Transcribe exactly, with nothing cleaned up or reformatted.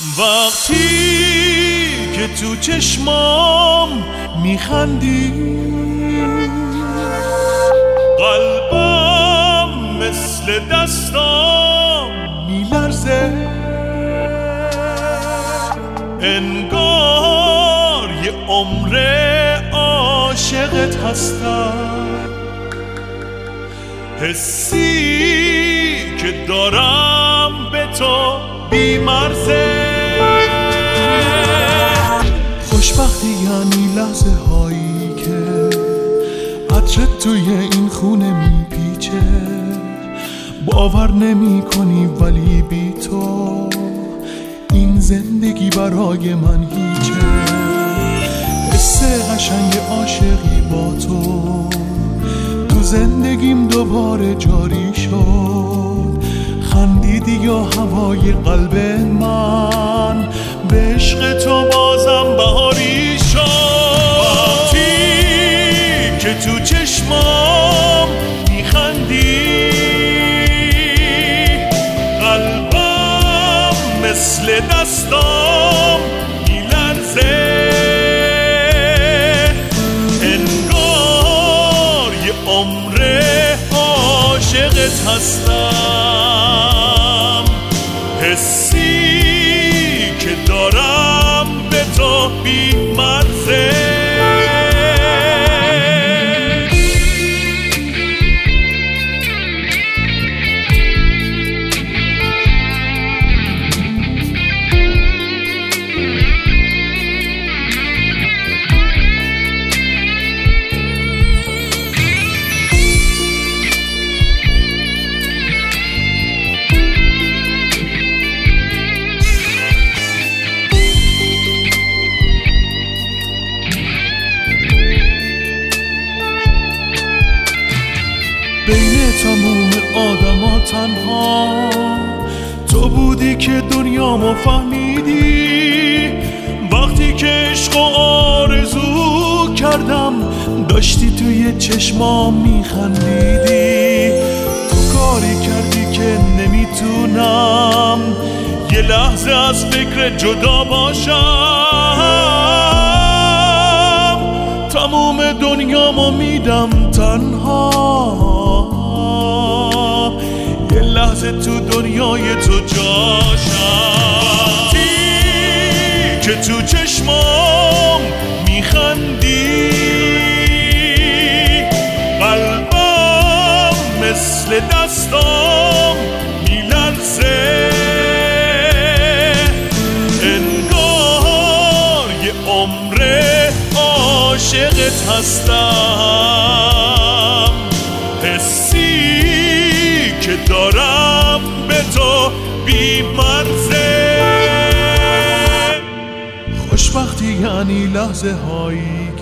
وقتی که تو چشمام میخندی قلبم مثل دستام میلرزه، انگار یه عمر عاشقت هستم. حسی که دارم به تو بی‌مرزه. خوشبختی یعنی لحظه هایی که عطرت توی این خونه میپیچه، باور نمی کنی ولی بی تو این زندگی برای من هیچه. حس قشنگ عاشقی با تو تو زندگیم دوباره جاری شد. خندیدی یا هوای قلب من به عشق تو بازم بهاری شد. وقتی که تو چشمام میخندی قلبم مثل دستام میلرزه، انگار یه عمر عاشقت هستم. حسی که دارم به تو بی‌مرزه. بین تموم آدما تنها تو بودی که دنیامو فهمیدی. وقتی که عشق و آرزو کردم داشتی توی چشمام میخندیدی. تو کاری کردی که نمیتونم یه لحظه از فکر جدا باشم. تموم دنیامو میدم تنها یه لحظه تو دنیای تو جاشم. وقتی که تو چشمام میخندی قلبم مثل دستام میلرزه، انگار یه عمر عاشقت هستم. حسی که دارم به تو بی‌مرزه. خوشبختی یعنی لحظه هایی